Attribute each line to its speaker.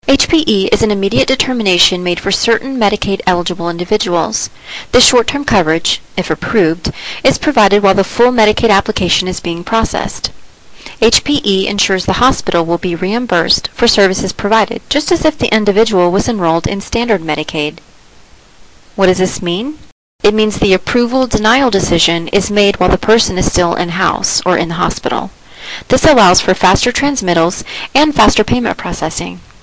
Speaker 1: HPE is an immediate determination made for certain Medicaid-eligible individuals. This short-term coverage, if approved, is provided while the full Medicaid application is being processed. HPE ensures the hospital will be reimbursed for services provided, just as if the individual was enrolled in standard Medicaid. What does this mean? It means the approval-denial decision is made while the person is still in-house or in the hospital. This allows for faster transmittals and faster payment processing.